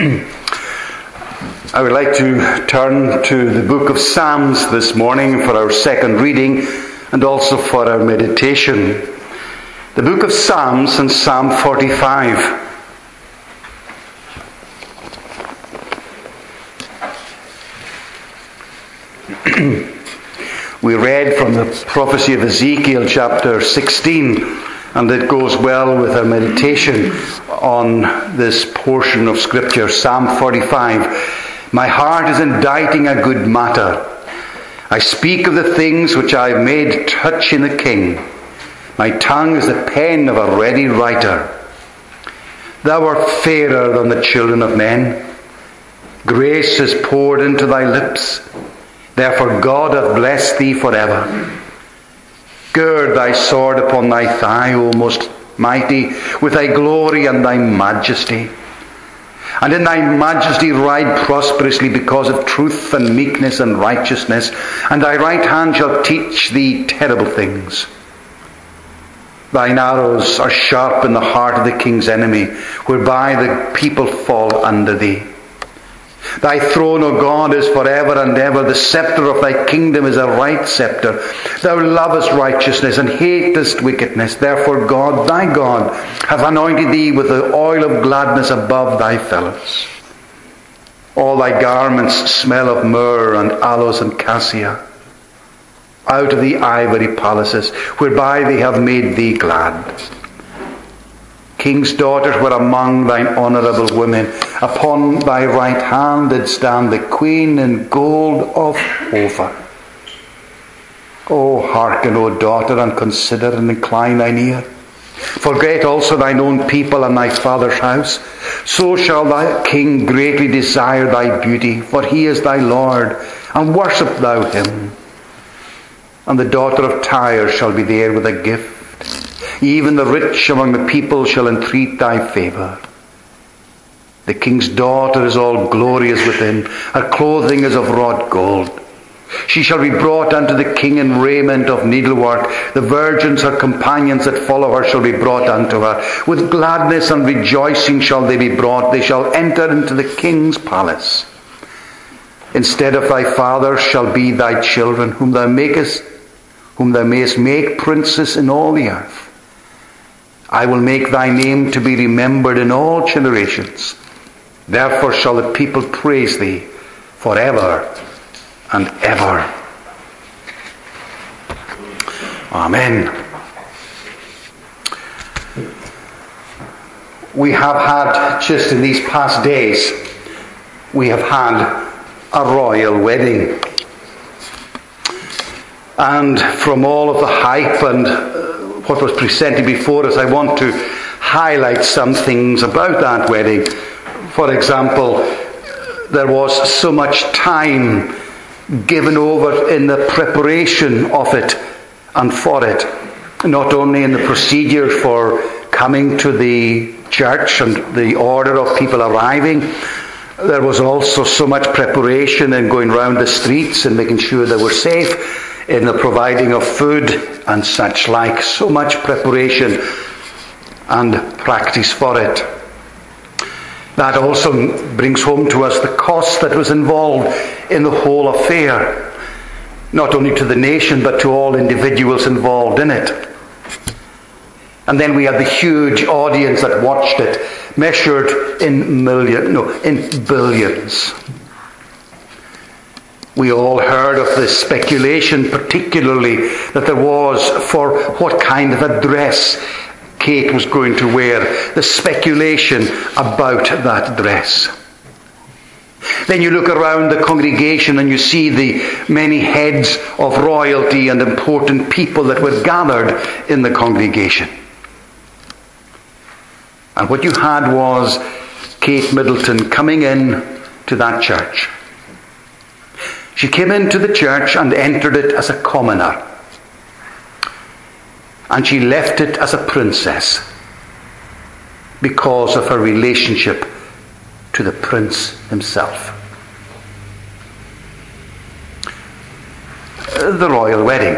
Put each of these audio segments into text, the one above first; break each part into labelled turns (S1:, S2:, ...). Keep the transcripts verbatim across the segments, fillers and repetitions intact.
S1: I would like to turn to the book of Psalms this morning for our second reading and also for our meditation. The book of Psalms and Psalm forty-five. We read from the prophecy of Ezekiel chapter sixteen, and it goes well with our meditation on this portion of Scripture. Psalm forty-five. My heart is inditing a good matter. I speak of the things which I have made touch in the King. My tongue is the pen of a ready writer. Thou art fairer than the children of men. Grace is poured into thy lips. Therefore God hath blessed thee forever. Gird thy sword upon thy thigh, O most mighty, with thy glory and thy majesty. And in thy majesty ride prosperously because of truth and meekness and righteousness. And thy right hand shall teach thee terrible things. Thine arrows are sharp in the heart of the king's enemy, whereby the people fall under thee. Thy throne, O God, is forever and ever. The scepter of thy kingdom is a right scepter. Thou lovest righteousness and hatest wickedness. Therefore God, thy God, hath anointed thee with the oil of gladness above thy fellows. All thy garments smell of myrrh and aloes and cassia, out of the ivory palaces, whereby they have made thee glad. King's daughters were among thine honourable women. Upon thy right hand did stand the queen in gold of Ophir. O hearken, O daughter, and consider and incline thine ear. Forget also thine own people and thy father's house. So shall thy king greatly desire thy beauty, for he is thy Lord, and worship thou him. And the daughter of Tyre shall be there with a gift. Even the rich among the people shall entreat thy favour. The king's daughter is all glorious within. Her clothing is of wrought gold. She shall be brought unto the king in raiment of needlework. The virgins, her companions that follow her, shall be brought unto her. With gladness and rejoicing shall they be brought. They shall enter into the king's palace. Instead of thy fathers shall be thy children, whom thou makest, whom thou mayest make princes in all the earth. I will make thy name to be remembered in all generations. Therefore shall the people praise thee forever and ever. Amen. We have had, just in these past days, we have had a royal wedding. And from all of the hype and what was presented before us, I want to highlight some things about that wedding. For example, there was so much time given over in the preparation of it and for it. Not only in the procedure for coming to the church and the order of people arriving, there was also so much preparation in going round the streets and making sure they were safe, in the providing of food and such like. So much preparation and practice for it. That also brings home to us the cost that was involved in the whole affair. Not only to the nation, but to all individuals involved in it. And then we had the huge audience that watched it, measured in million, no, in billions. We all heard of the speculation, particularly that there was for what kind of a dress Kate was going to wear. The speculation about that dress. Then you look around the congregation and you see the many heads of royalty and important people that were gathered in the congregation. And what you had was Kate Middleton coming in to that church. She came into the church and entered it as a commoner. And she left it as a princess because of her relationship to the prince himself. The royal wedding.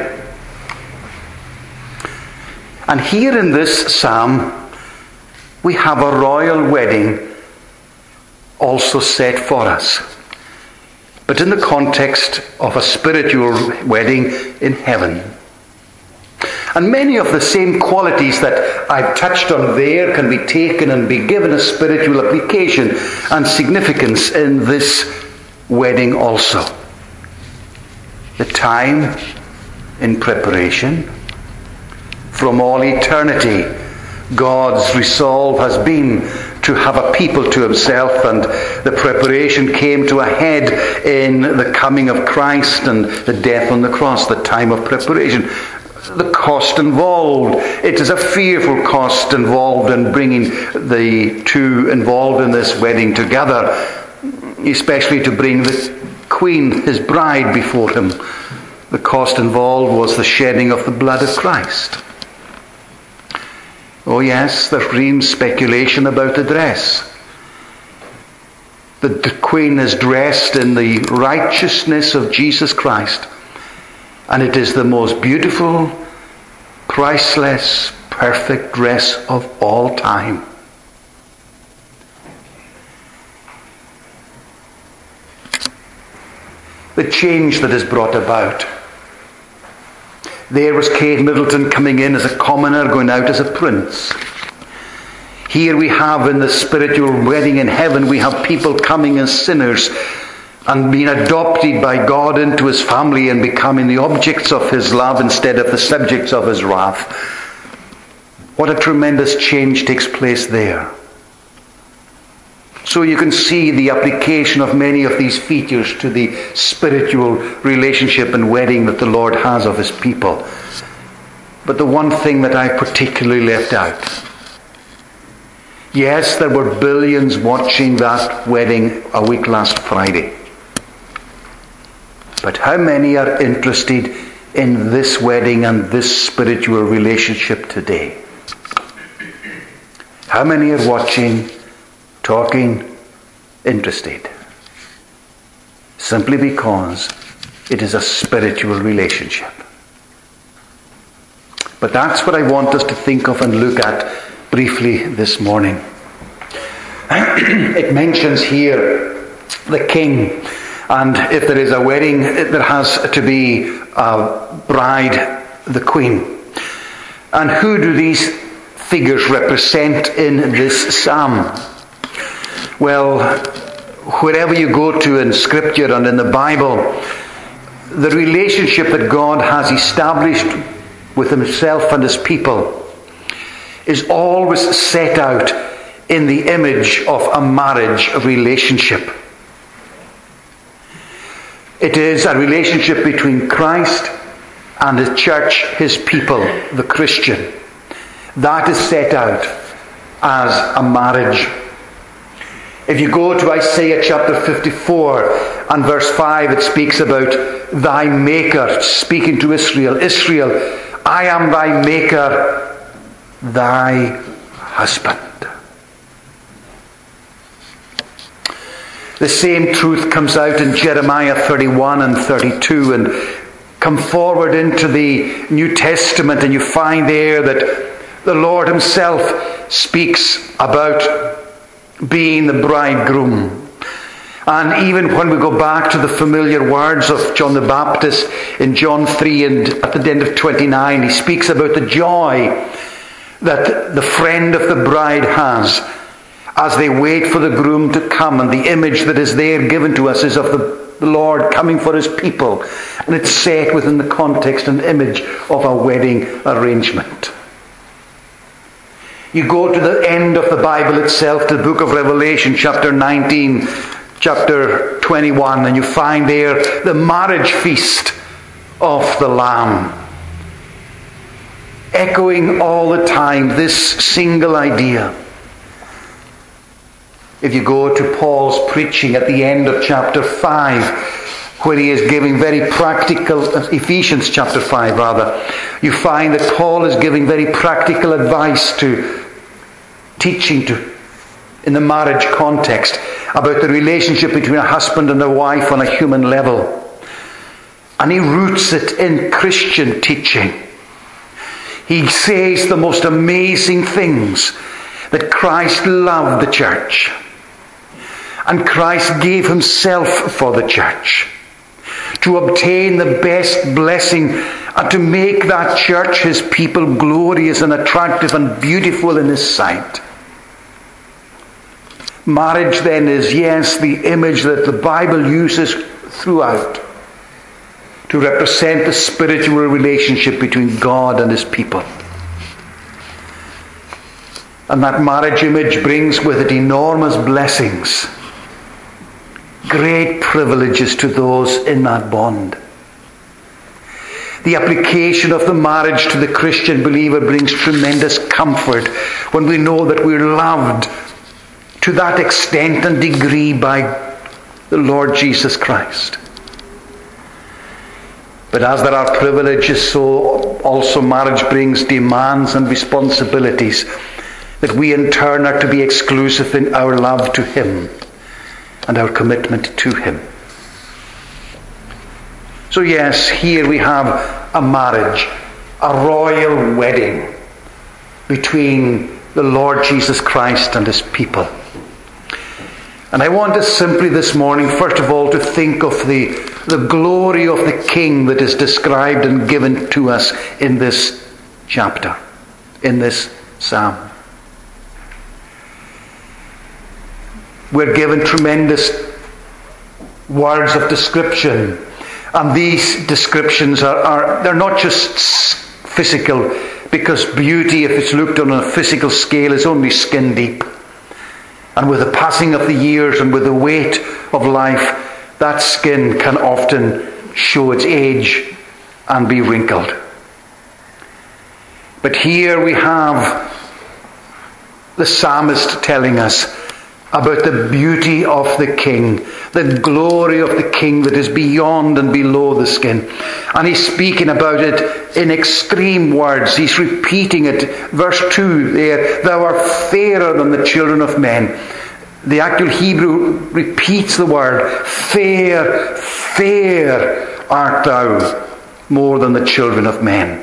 S1: And here in this psalm, we have a royal wedding also set for us, but in the context of a spiritual wedding in heaven. And many of the same qualities that I've touched on there can be taken and be given a spiritual application and significance in this wedding also. The time in preparation. From all eternity, God's resolve has been to have a people to himself, and the preparation came to a head in the coming of Christ and the death on the cross, the time of preparation. The cost involved. It is a fearful cost involved in bringing the two involved in this wedding together, especially to bring the Queen, his bride, before him. The cost involved was the shedding of the blood of Christ. Oh yes, there's been speculation about the dress. The, the Queen is dressed in the righteousness of Jesus Christ. And it is the most beautiful, priceless, perfect dress of all time. The change that is brought about. There was Kate Middleton coming in as a commoner, going out as a prince. Here we have in the spiritual wedding in heaven, we have people coming as sinners and being adopted by God into his family and becoming the objects of his love instead of the subjects of his wrath. What a tremendous change takes place there. So you can see the application of many of these features to the spiritual relationship and wedding that the Lord has of his people. But the one thing that I particularly left out. Yes, there were billions watching that wedding a week last Friday. But how many are interested in this wedding and this spiritual relationship today? How many are watching, talking, interested? Simply because it is a spiritual relationship. But that's what I want us to think of and look at briefly this morning. It mentions here the king. And if there is a wedding, there has to be a bride, the queen. And who do these figures represent in this psalm? Well, wherever you go to in Scripture and in the Bible, the relationship that God has established with himself and his people is always set out in the image of a marriage relationship. It is a relationship between Christ and the church, his people, the Christian. That is set out as a marriage. If you go to Isaiah chapter fifty-four and verse five, it speaks about thy maker, speaking to Israel. Israel, I am thy maker, thy husband. The same truth comes out in Jeremiah thirty-one and thirty-two, and come forward into the New Testament, and you find there that the Lord himself speaks about being the bridegroom. And even when we go back to the familiar words of John the Baptist in John three and at the end of twenty-nine, he speaks about the joy that the friend of the bride has as they wait for the groom to come. And the image that is there given to us is of the, the Lord coming for his people. And it's set within the context and image of a wedding arrangement. You go to the end of the Bible itself, to the book of Revelation, chapter nineteen, chapter twenty-one, and you find there the marriage feast of the Lamb. Echoing all the time this single idea. If you go to Paul's preaching at the end of chapter five, where he is giving very practical, Ephesians chapter five rather, you find that Paul is giving very practical advice to teaching to in the marriage context about the relationship between a husband and a wife on a human level. And he roots it in Christian teaching. He says the most amazing things, that Christ loved the church. And Christ gave himself for the church to obtain the best blessing and to make that church, his people, glorious and attractive and beautiful in his sight. Marriage then is, yes, the image that the Bible uses throughout to represent the spiritual relationship between God and his people. And that marriage image brings with it enormous blessings, great privileges to those in that bond. The application of the marriage to the Christian believer brings tremendous comfort when we know that we're loved to that extent and degree by the Lord Jesus Christ. But as there are privileges, so also marriage brings demands and responsibilities that we in turn are to be exclusive in our love to him and our commitment to him. So yes, here we have a marriage, a royal wedding between the Lord Jesus Christ and his people. And I want us simply this morning, first of all, to think of the, the glory of the King that is described and given to us in this chapter, in this psalm. We're given tremendous words of description. And these descriptions are, are they're not just physical, because beauty, if it's looked on a physical scale, is only skin deep. And with the passing of the years and with the weight of life, that skin can often show its age and be wrinkled. But here we have the psalmist telling us about the beauty of the King, the glory of the King that is beyond and below the skin. And he's speaking about it in extreme words. He's repeating it. Verse two there, thou art fairer than the children of men. The actual Hebrew repeats the word, fair, fair art thou more than the children of men.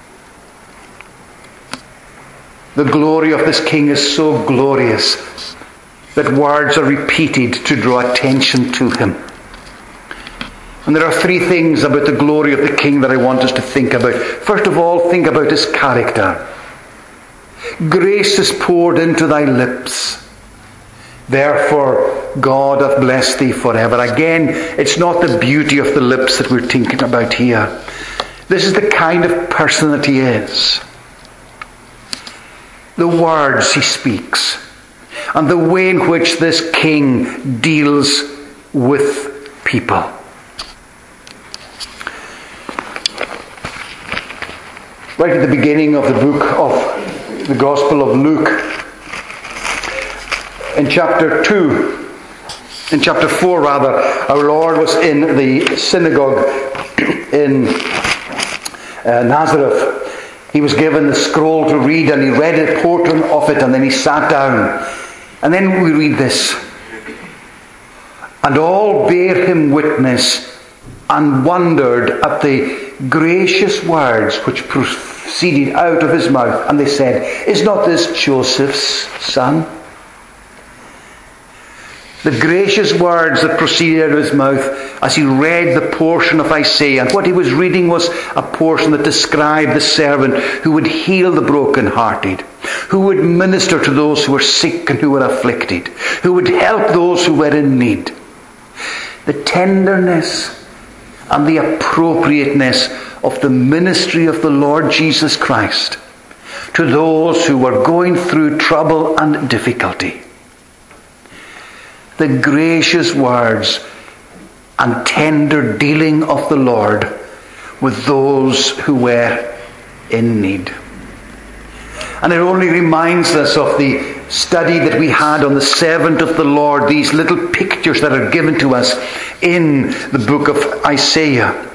S1: The glory of this King is so glorious that words are repeated to draw attention to him. And there are three things about the glory of the King that I want us to think about. First of all, think about his character. Grace is poured into thy lips. Therefore, God hath blessed thee forever. Again, it's not the beauty of the lips that we're thinking about here. This is the kind of person that he is. The words he speaks. And the way in which this King deals with people. Right at the beginning of the book of the Gospel of Luke, in chapter two, in chapter four rather, our Lord was in the synagogue in uh, Nazareth. He was given the scroll to read, and he read a portion of it, and then he sat down. And then we read this. And all bare him witness and wondered at the gracious words which proceeded out of his mouth. And they said, is not this Joseph's son? The gracious words that proceeded out of his mouth as he read the portion of Isaiah. And what he was reading was a portion that described the servant who would heal the brokenhearted, who would minister to those who were sick and who were afflicted, who would help those who were in need. The tenderness and the appropriateness of the ministry of the Lord Jesus Christ to those who were going through trouble and difficulty. The gracious words and tender dealing of the Lord with those who were in need. And it only reminds us of the study that we had on the servant of the Lord, these little pictures that are given to us in the book of Isaiah.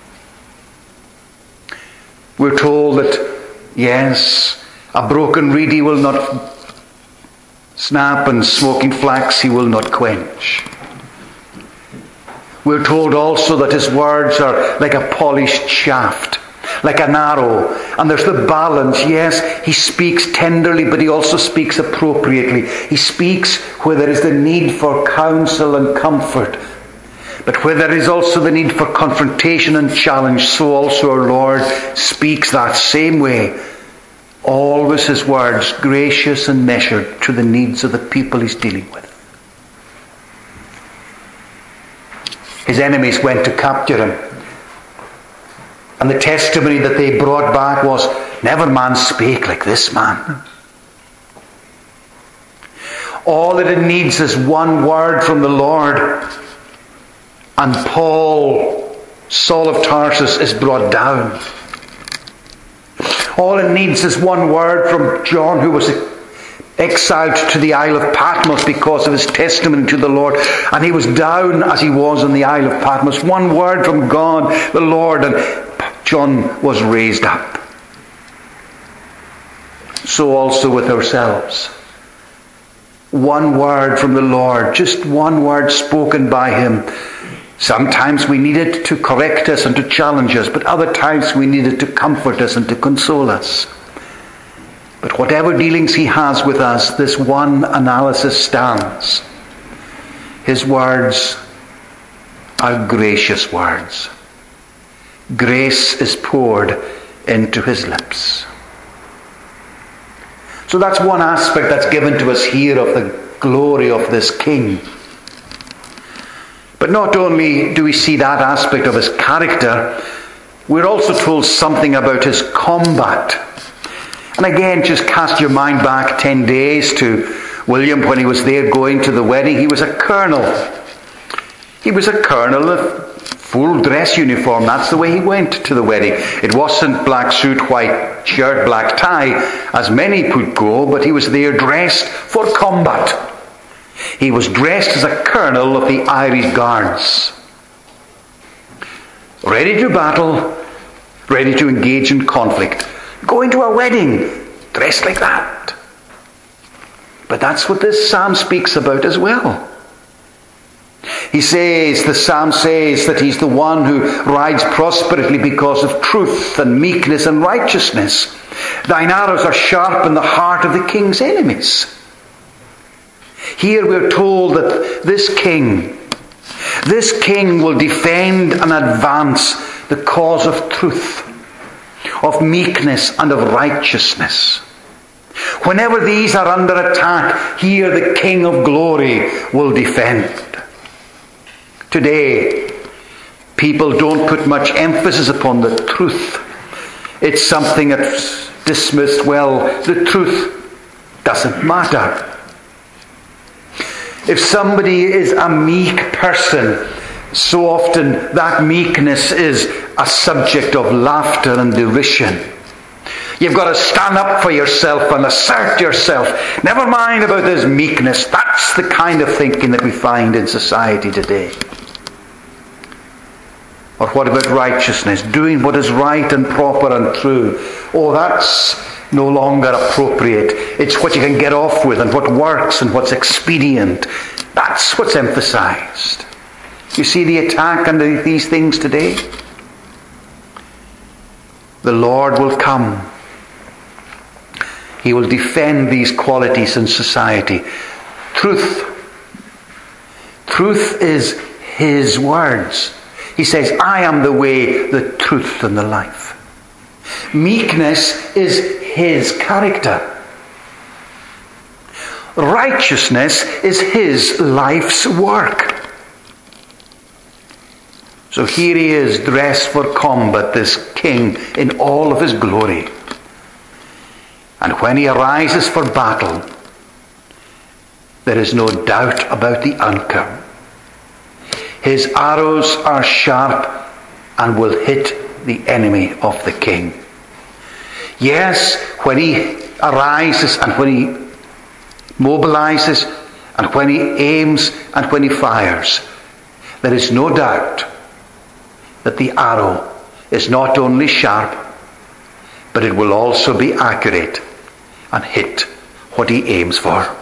S1: We're told that, yes, a broken reed he will not snap, and smoking flax he will not quench. We're told also that his words are like a polished shaft, like an arrow. And there's the balance. Yes, he speaks tenderly, but he also speaks appropriately. He speaks where there is the need for counsel and comfort. But where there is also the need for confrontation and challenge, so also our Lord speaks that same way. Always his words gracious and measured to the needs of the people he's dealing with. His enemies went to capture him. And the testimony that they brought back was, never man spake like this man. All that it needs is one word from the Lord. And Paul, Saul of Tarsus, is brought down. All it needs is one word from John, who was exiled to the Isle of Patmos because of his testimony to the Lord. And he was down as he was on the Isle of Patmos. One word from God, the Lord, and John was raised up. So also with ourselves. One word from the Lord, just one word spoken by him. Sometimes we need it to correct us and to challenge us, but other times we need it to comfort us and to console us. But whatever dealings he has with us, this one analysis stands. His words are gracious words. Grace is poured into his lips. So that's one aspect that's given to us here of the glory of this king. But not only do we see that aspect of his character, we're also told something about his combat. And again, just cast your mind back ten days to William when he was there going to the wedding. He was a colonel. He was a colonel of full dress uniform. That's the way he went to the wedding. It wasn't black suit, white shirt, black tie, as many would go, but he was there dressed for combat. He was dressed as a colonel of the Irish Guards. Ready to battle, ready to engage in conflict. Going to a wedding, dressed like that. But that's what this psalm speaks about as well. He says, the psalm says that he's the one who rides prosperously because of truth and meekness and righteousness. Thine arrows are sharp in the heart of the king's enemies. Here we're told that this king, this king will defend and advance the cause of truth, of meekness and of righteousness. Whenever these are under attack, here the King of glory will defend. Today, people don't put much emphasis upon the truth. It's something that's dismissed. Well, the truth doesn't matter. If somebody is a meek person, so often that meekness is a subject of laughter and derision. You've got to stand up for yourself and assert yourself. Never mind about this meekness. That's the kind of thinking that we find in society today. Or what about righteousness? Doing what is right and proper and true. Oh, that's no longer appropriate. It's what you can get off with and what works and what's expedient. That's what's emphasized. You see the attack on these things today? The Lord will come. He will defend these qualities in society. Truth. Truth is his words. He says, I am the way, the truth, and the life. Meekness is his character. Righteousness is his life's work. So here he is, dressed for combat, this king in all of his glory. And when he arises for battle, there is no doubt about the outcome. His arrows are sharp and will hit the enemy of the king. Yes, when he arises and when he mobilizes and when he aims and when he fires, there is no doubt that the arrow is not only sharp, but it will also be accurate and hit what he aims for.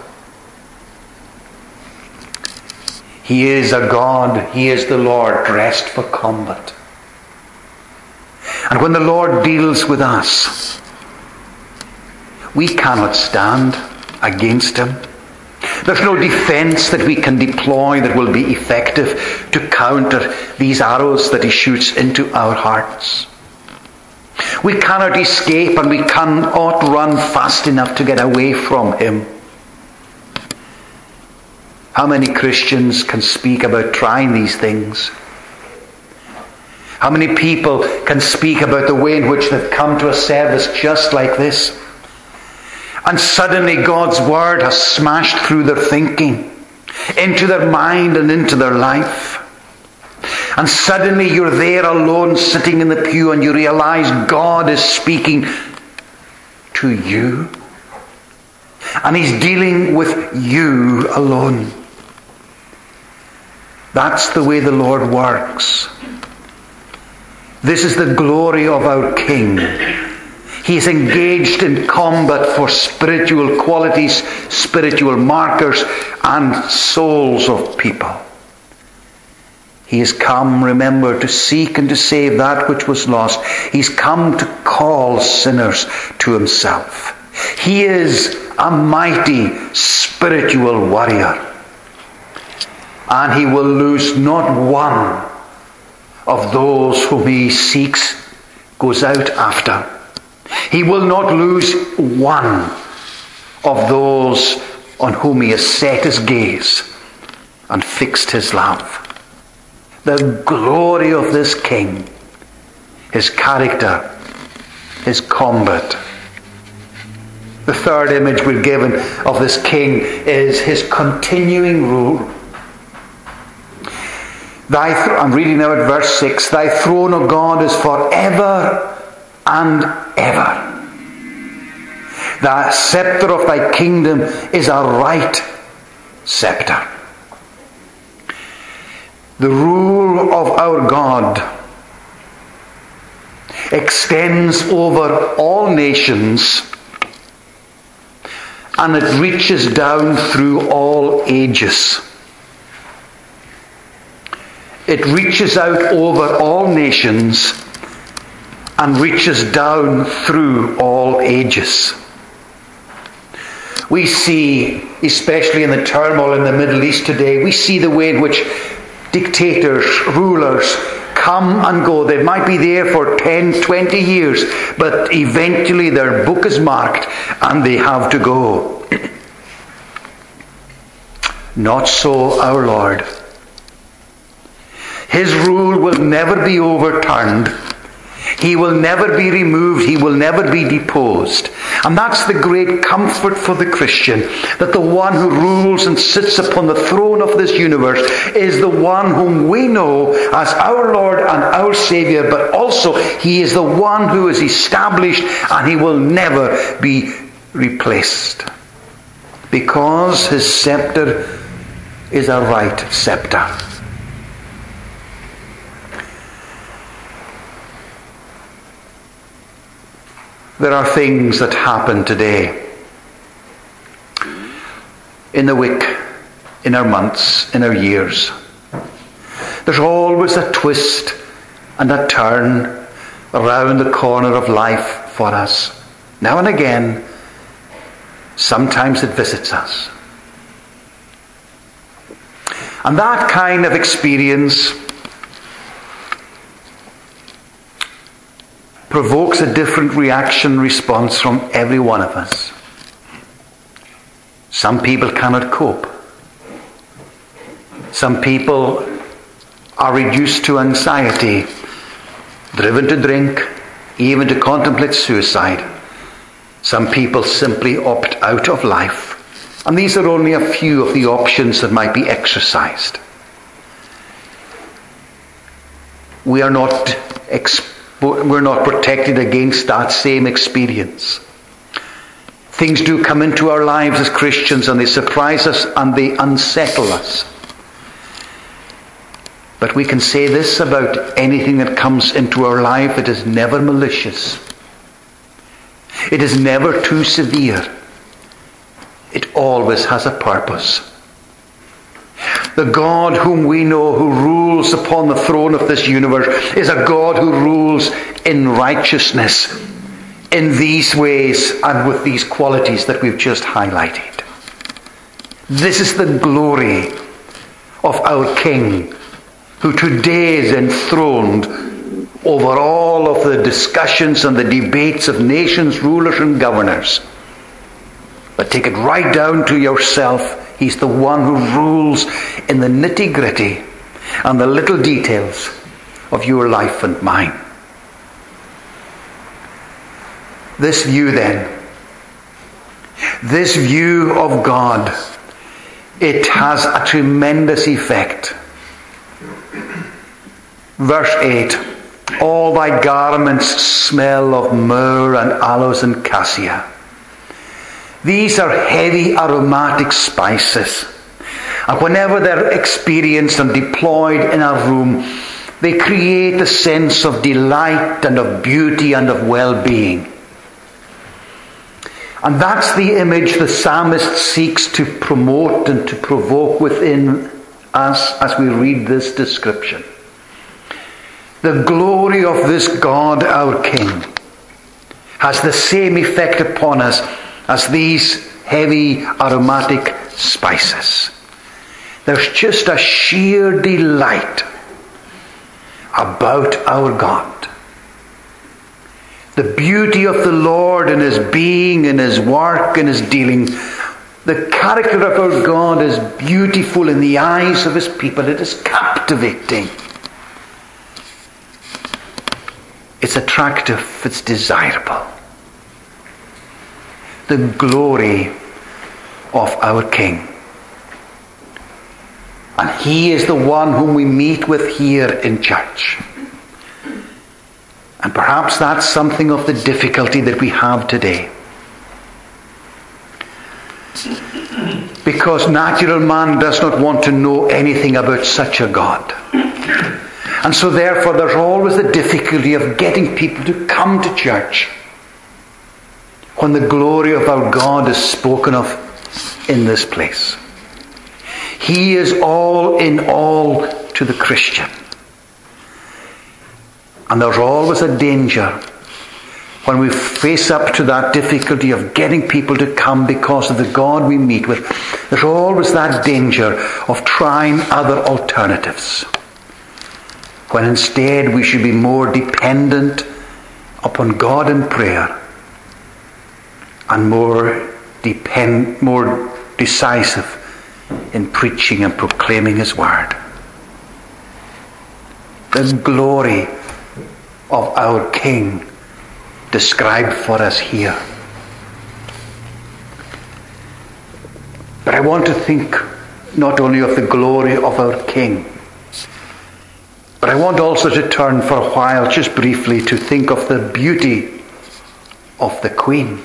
S1: He is a God, he is the Lord dressed for combat. And when the Lord deals with us, we cannot stand against him. There's no defense that we can deploy that will be effective to counter these arrows that he shoots into our hearts. We cannot escape, and we cannot run fast enough to get away from him. How many Christians can speak about trying these things? How many people can speak about the way in which they've come to a service just like this, and suddenly God's word has smashed through their thinking, into their mind and into their life. And suddenly you're there alone sitting in the pew and you realize God is speaking to you. And he's dealing with you alone. That's the way the Lord works. This is the glory of our King. He is engaged in combat for spiritual qualities, spiritual markers, and souls of people. He has come, remember, to seek and to save that which was lost. He's come to call sinners to himself. He is a mighty spiritual warrior. And he will lose not one of those whom he seeks, goes out after. He will not lose one of those on whom he has set his gaze and fixed his love. The glory of this King, his character, his combat. The third image we're given of this King is his continuing rule. Thy th- I'm reading now at verse six. Thy throne, O God, is forever and ever. The scepter of thy kingdom is a right scepter. The rule of our God extends over all nations, and it reaches down through all ages. It reaches out over all nations and reaches down through all ages. We see, especially in the turmoil in the Middle East today, we see the way in which dictators, rulers, come and go. They might be there for ten, twenty years, but eventually their book is marked and they have to go. Not so our Lord. His rule will never be overturned. He will never be removed. He will never be deposed. And that's the great comfort for the Christian, that the one who rules and sits upon the throne of this universe is the one whom we know as our Lord and our Saviour, but also he is the one who is established and he will never be replaced. Because his scepter is a right scepter. There are things that happen today in the week, in our months, in our years. There's always a twist and a turn around the corner of life for us. Now and again, sometimes it visits us. And that kind of experience provokes a different reaction response from every one of us. Some people cannot cope. Some people are reduced to anxiety, driven to drink, even to contemplate suicide. Some people simply opt out of life. And these are only a few of the options that might be exercised. We are not exposed. We're not protected against that same experience. Things do come into our lives as Christians and they surprise us and they unsettle us. But we can say this about anything that comes into our life: it is never malicious. It is never too severe. It always has a purpose. The God whom we know, who rules upon the throne of this universe, is a God who rules in righteousness, in these ways and with these qualities that we've just highlighted. This is the glory of our King, who today is enthroned over all of the discussions and the debates of nations, rulers and governors. But take it right down to yourself. He's the one who rules in the nitty-gritty and the little details of your life and mine. This view then, this view of God, it has a tremendous effect. Verse eight, all thy garments smell of myrrh and aloes and cassia. These are heavy aromatic spices. And whenever they're experienced and deployed in a room, they create a sense of delight and of beauty and of well-being. And that's the image the psalmist seeks to promote and to provoke within us as we read this description. The glory of this God, our King, has the same effect upon us as these heavy aromatic spices. There's just a sheer delight about our God. The beauty of the Lord in His being, in His work, in His dealing. The character of our God is beautiful in the eyes of His people. It is captivating. It's attractive. It's desirable. The glory of our King. And He is the one whom we meet with here in church. And perhaps that's something of the difficulty that we have today. Because natural man does not want to know anything about such a God. And so therefore there's always the difficulty of getting people to come to church when the glory of our God is spoken of in this place. He is all in all to the Christian. And there's always a danger when we face up to that difficulty of getting people to come because of the God we meet with. There's always that danger of trying other alternatives, when instead we should be more dependent upon God in prayer and more depend, more decisive in preaching and proclaiming His word. The glory of our King described for us here. But I want to think not only of the glory of our King, but I want also to turn for a while, just briefly, to think of the beauty of the Queen.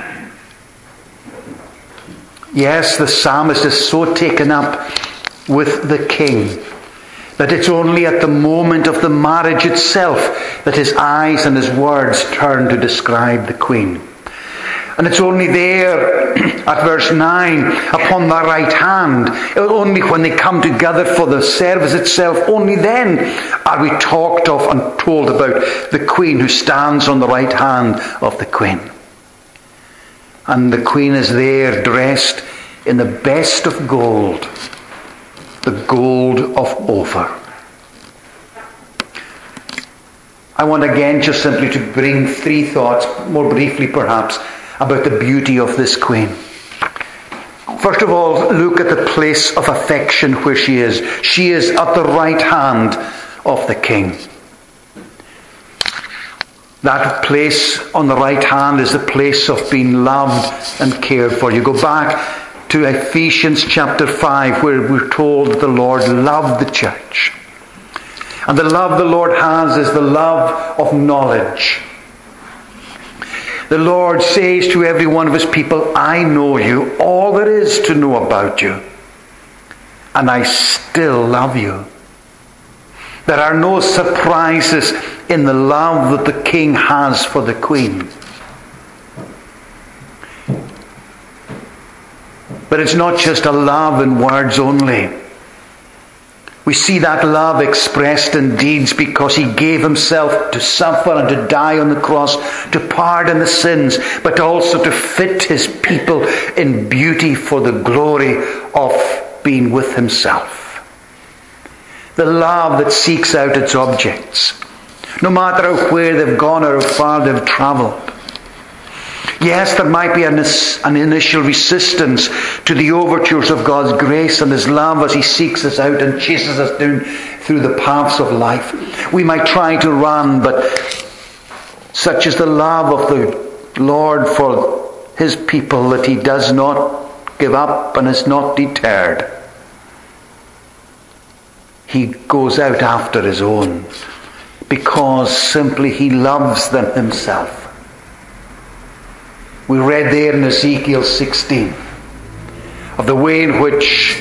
S1: Yes, the psalmist is so taken up with the King that it's only at the moment of the marriage itself that his eyes and his words turn to describe the Queen. And it's only there at verse nine, upon the right hand, only when they come together for the service itself, only then are we talked of and told about the Queen who stands on the right hand of the Queen. And the Queen is there dressed in the best of gold, the gold of Ophir. I want again just simply to bring three thoughts, more briefly perhaps, about the beauty of this Queen. First of all, look at the place of affection where she is. She is at the right hand of the King. That place on the right hand is the place of being loved and cared for. You go back to Ephesians chapter five, where we're told that the Lord loved the church. And the love the Lord has is the love of knowledge. The Lord says to every one of His people, I know you, all there is to know about you, and I still love you. There are no surprises in the love that the King has for the Queen. But it's not just a love in words only. We see that love expressed in deeds because he gave himself to suffer and to die on the cross, to pardon the sins, but also to fit his people in beauty for the glory of being with himself. The love that seeks out its objects, no matter where they've gone or how far they've travelled. Yes, there might be an, an initial resistance to the overtures of God's grace and his love as he seeks us out and chases us down through the paths of life. We might try to run, but such is the love of the Lord for his people that he does not give up and is not deterred. He goes out after his own because simply he loves them himself. We read there in Ezekiel sixteen of the way in which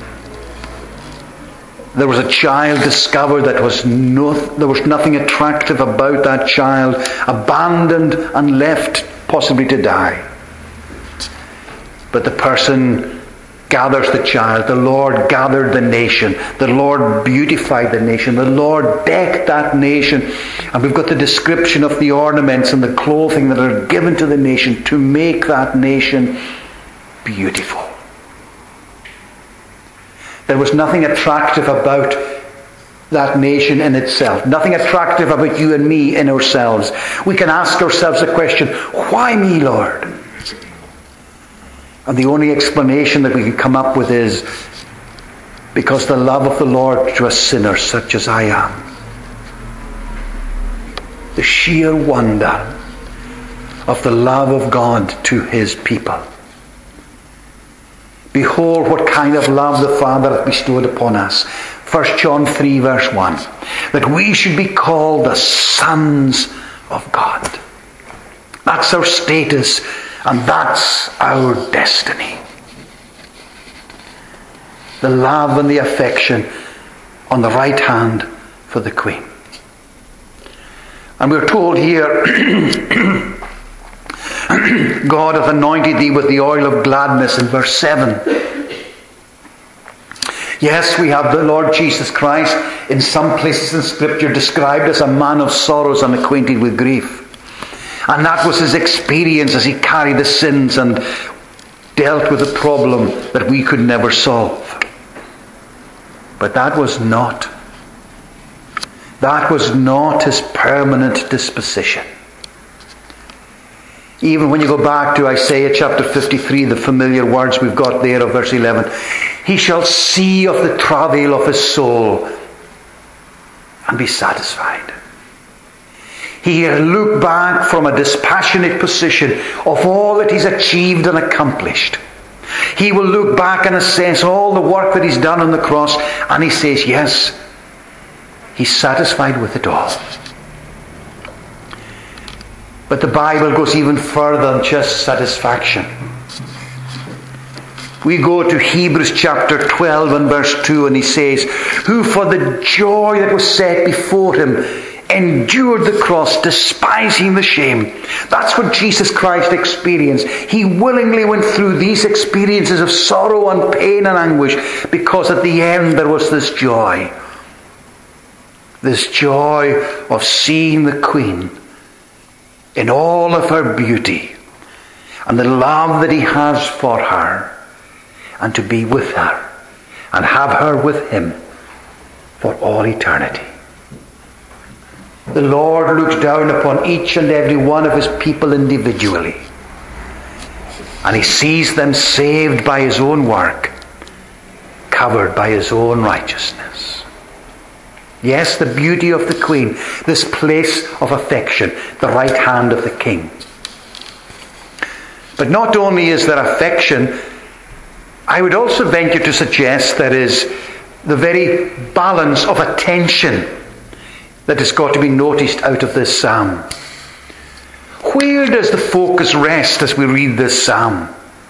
S1: there was a child discovered that was no, there was nothing attractive about that child, abandoned and left possibly to die. But the person gathers the child. The Lord gathered the nation. The Lord beautified the nation. The Lord decked that nation. And we've got the description of the ornaments and the clothing that are given to the nation to make that nation beautiful. There was nothing attractive about that nation in itself. Nothing attractive about you and me in ourselves. We can ask ourselves the question, why me, Lord? And the only explanation that we can come up with is because the love of the Lord to a sinner such as I am. The sheer wonder of the love of God to his people. Behold what kind of love the Father hath bestowed upon us. First John three verse one. That we should be called the sons of God. That's our status. And that's our destiny. The love and the affection on the right hand for the Queen. And we're told here, God hath anointed thee with the oil of gladness in verse seven. Yes, we have the Lord Jesus Christ in some places in Scripture described as a man of sorrows and acquainted with grief. And that was his experience as he carried the sins and dealt with a problem that we could never solve. But that was not. That was not his permanent disposition. Even when you go back to Isaiah chapter fifty-three, the familiar words we've got there of verse eleven. He shall see of the travail of his soul and be satisfied. He will look back from a dispassionate position of all that he's achieved and accomplished. He will look back and assess all the work that he's done on the cross, and he says, yes, he's satisfied with it all. But the Bible goes even further than just satisfaction. We go to Hebrews chapter twelve and verse two, and he says, who for the joy that was set before him endured the cross, despising the shame. That's what Jesus Christ experienced. He willingly went through these experiences of sorrow and pain and anguish because at the end there was this joy. This joy of seeing the Queen in all of her beauty and the love that he has for her, and to be with her and have her with him for all eternity. The Lord looks down upon each and every one of his people individually, and he sees them saved by his own work, covered by his own righteousness. Yes, the beauty of the Queen, this place of affection, the right hand of the King. But not only is there affection, I would also venture to suggest there is the very balance of attention that has got to be noticed out of this psalm. Where does the focus rest as we read this psalm?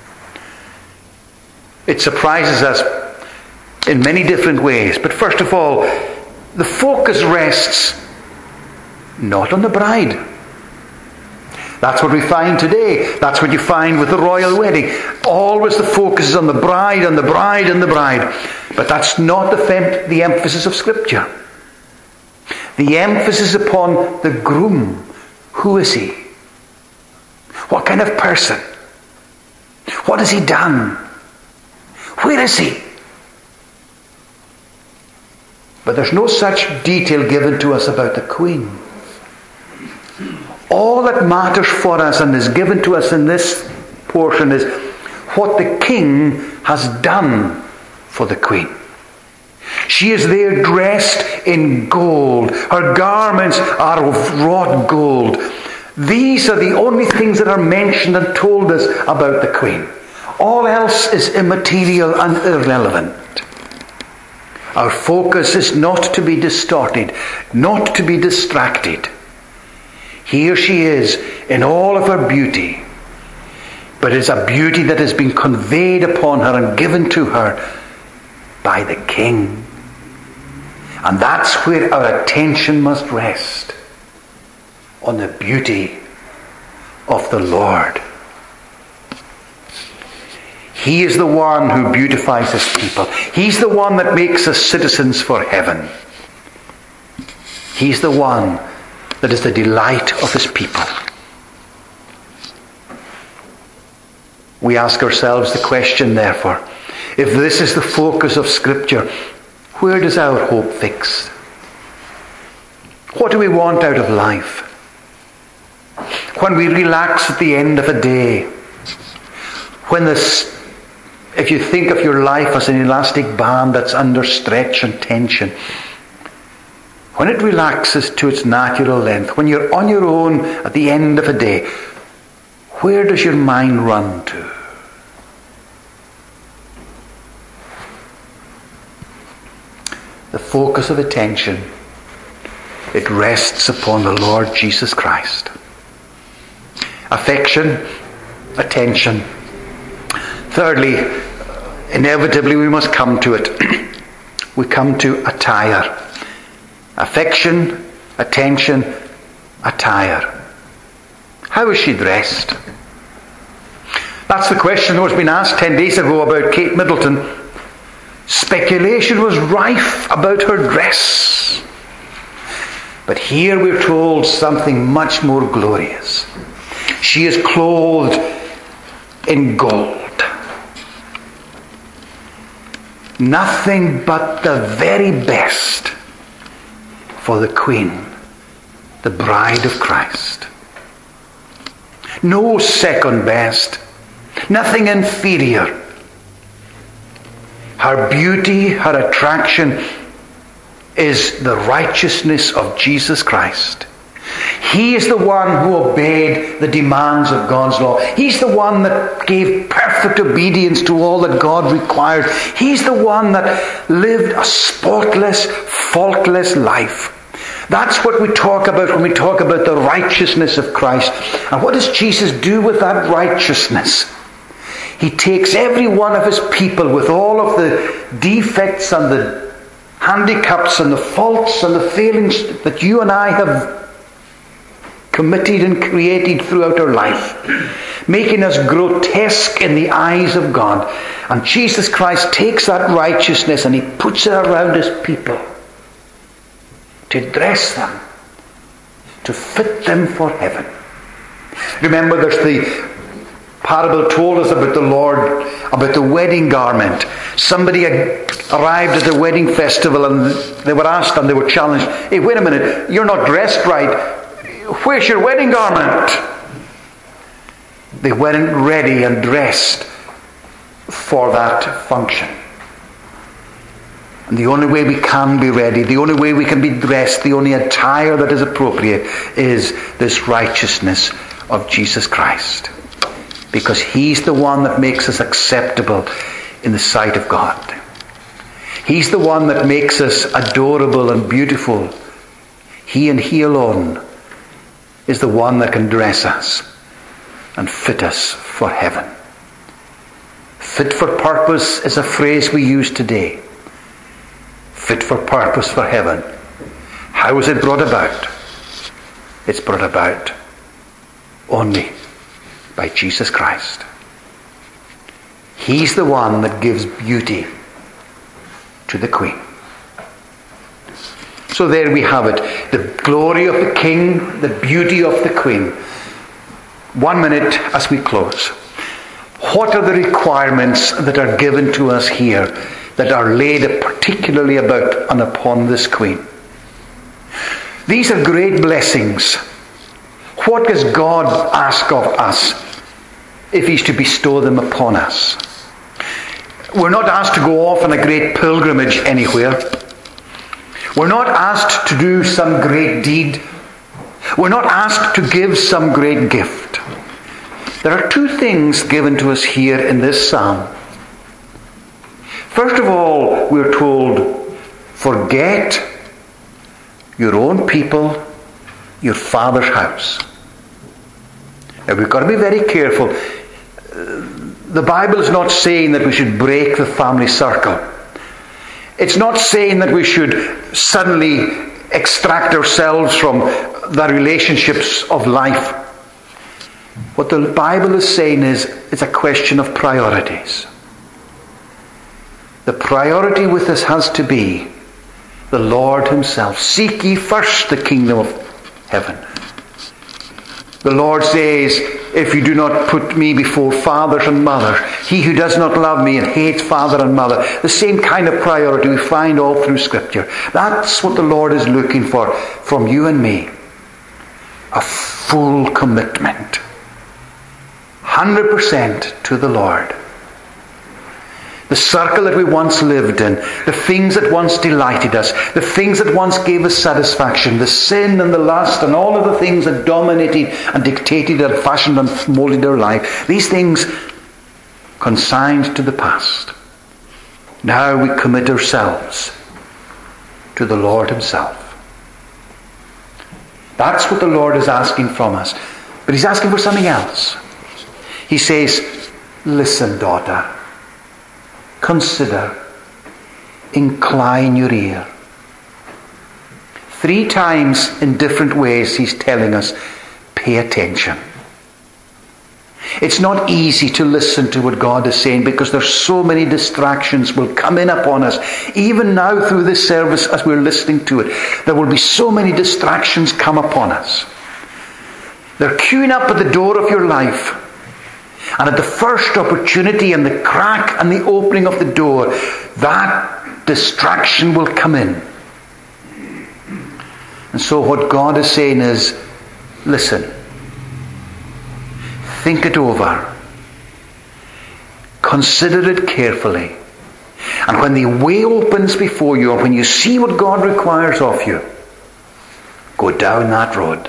S1: It surprises us in many different ways. But first of all, the focus rests not on the bride. That's what we find today. That's what you find with the royal wedding. Always the focus is on the bride and the bride and the bride. But that's not the, fem- the emphasis of Scripture. The emphasis upon the groom. Who is he? What kind of person? What has he done? Where is he? But there's no such detail given to us about the queen. All that matters for us and is given to us in this portion is what the king has done for the queen. She is there dressed in gold. Her garments are of wrought gold. These are the only things that are mentioned and told us about the queen. All else is immaterial and irrelevant. Our focus is not to be distorted, not to be distracted. Here she is in all of her beauty. But it is a beauty that has been conveyed upon her and given to her by the king. And that's where our attention must rest. On the beauty of the Lord. He is the one who beautifies his people. He's the one that makes us citizens for heaven. He's the one that is the delight of his people. We ask ourselves the question, therefore, if this is the focus of Scripture, where does our hope fix? What do we want out of life? When we relax at the end of a day, when this, if you think of your life as an elastic band that's under stretch and tension, when it relaxes to its natural length, when you're on your own at the end of a day, where does your mind run to? The focus of attention, it rests upon the Lord Jesus Christ. Affection, attention. Thirdly, inevitably we must come to it. We come to attire. Affection, attention, attire. How is she dressed? That's the question that was been asked ten days ago about Kate Middleton. Speculation was rife about her dress. But here we're told something much more glorious. She is clothed in gold. Nothing but the very best for the Queen, the bride of Christ. No second best. Nothing inferior. Her beauty, her attraction is the righteousness of Jesus Christ. He is the one who obeyed the demands of God's law. He's the one that gave perfect obedience to all that God required. He's the one that lived a spotless, faultless life. That's what we talk about when we talk about the righteousness of Christ. And what does Jesus do with that righteousness? He takes every one of his people with all of the defects and the handicaps and the faults and the failings that you and I have committed and created throughout our life, making us grotesque in the eyes of God. And Jesus Christ takes that righteousness and he puts it around his people to dress them, to fit them for heaven. Remember, there's the parable told us about the Lord, about the wedding garment. Somebody arrived at the wedding festival and they were asked and they were challenged, hey, wait a minute, you're not dressed right. Where's your wedding garment? They weren't ready and dressed for that function. And the only way we can be ready, the only way we can be dressed, the only attire that is appropriate is this righteousness of Jesus Christ. Because he's the one that makes us acceptable in the sight of God. He's the one that makes us adorable and beautiful. He and he alone is the one that can dress us and fit us for heaven. Fit for purpose is a phrase we use today. Fit for purpose for heaven. How is it brought about? It's brought about Only by Jesus Christ. He's the one that gives beauty to the Queen. So there we have it. The glory of the King, the beauty of the Queen. One minute as we close. What are the requirements that are given to us here that are laid particularly about and upon this Queen? These are great blessings. What does God ask of us if He's to bestow them upon us? We're not asked to go off on a great pilgrimage anywhere. We're not asked to do some great deed. We're not asked to give some great gift. There are two things given to us here in this psalm. First of all, we're told, forget your own people, your Father's house. Now we've got to be very careful. The Bible is not saying that we should break the family circle. It's not saying that we should suddenly extract ourselves from the relationships of life. What the Bible is saying is it's a question of priorities. The priority with us has to be the Lord Himself. Seek ye first the kingdom of heaven. The Lord says, if you do not put me before fathers and mothers, he who does not love me and hates father and mother. The same kind of priority we find all through Scripture. That's what the Lord is looking for from you and me. A full commitment. one hundred percent to the Lord. The circle that we once lived in, the things that once delighted us, the things that once gave us satisfaction, the sin and the lust and all of the things that dominated and dictated and fashioned and molded our life, these things consigned to the past. Now we commit ourselves to the Lord Himself. That's what the Lord is asking from us. But He's asking for something else. He says, listen, daughter. Consider, incline your ear. Three times in different ways He's telling us, pay attention. It's not easy to listen to what God is saying because there's so many distractions will come in upon us. Even now through this service as we're listening to it, there will be so many distractions come upon us. They're queuing up at the door of your life. And at the first opportunity and the crack and the opening of the door, that distraction will come in. And so what God is saying is, listen, think it over, consider it carefully, and when the way opens before you, and when you see what God requires of you, go down that road.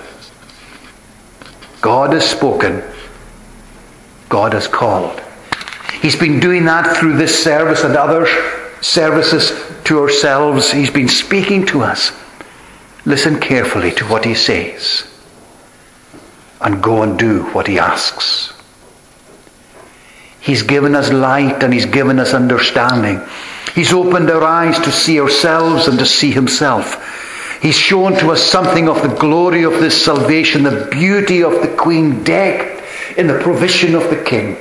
S1: God has spoken. God has called. He's been doing that through this service and other services to ourselves. He's been speaking to us. Listen carefully to what He says and go and do what He asks. He's given us light and He's given us understanding. He's opened our eyes to see ourselves and to see Himself. He's shown to us something of the glory of this salvation, the beauty of the Queen decked in the provision of the King.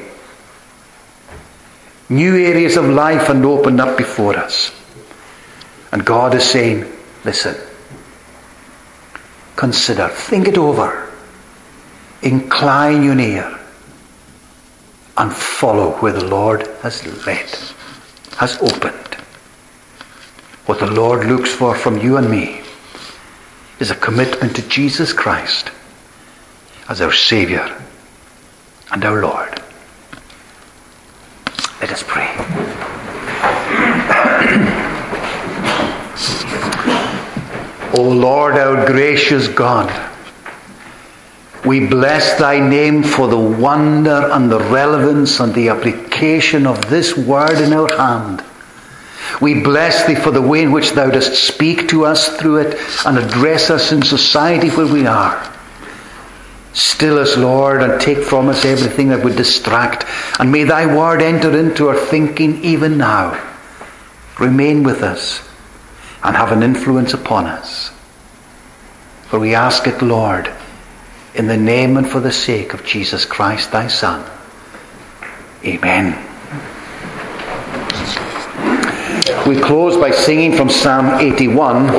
S1: New areas of life and opened up before us. And God is saying, listen, consider, think it over, incline your ear, and follow where the Lord has led, has opened. What the Lord looks for from you and me is a commitment to Jesus Christ as our Saviour and our Lord. Let us pray. O Lord, our gracious God, we bless Thy name for the wonder and the relevance and the application of this word in our hand. We bless Thee for the way in which Thou dost speak to us through it and address us in society where we are. Still us, Lord, and take from us everything that would distract. And may Thy word enter into our thinking even now. Remain with us and have an influence upon us. For we ask it, Lord, in the name and for the sake of Jesus Christ, thy Son. Amen. We close by singing from Psalm eighty-one.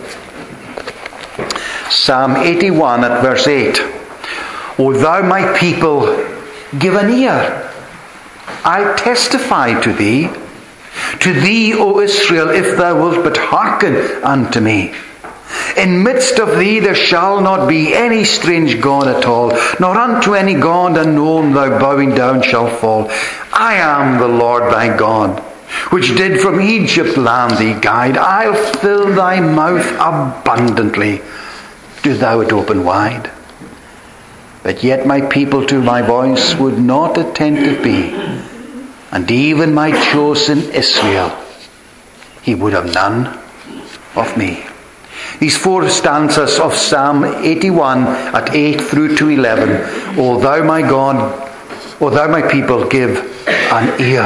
S1: Psalm eighty-one at verse eight. O thou my people, give an ear. I testify to thee. To thee, O Israel, if thou wilt but hearken unto me. In midst of thee there shall not be any strange god at all, nor unto any god unknown thou bowing down shall fall. I am the Lord thy God, which did from Egypt land thee guide. I'll fill thy mouth abundantly. Do thou it open wide. But yet my people to my voice would not attentive be, and even my chosen Israel, he would have none of me. These four stanzas of Psalm eighty-one at eight through to eleven. O thou my God, O thou my people, give an ear.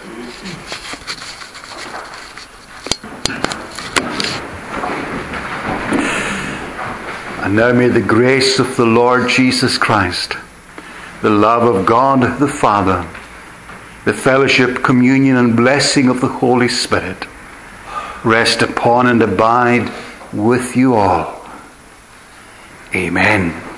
S1: And now may the grace of the Lord Jesus Christ, the love of God the Father, the fellowship, communion and blessing of the Holy Spirit rest upon and abide with you all. Amen.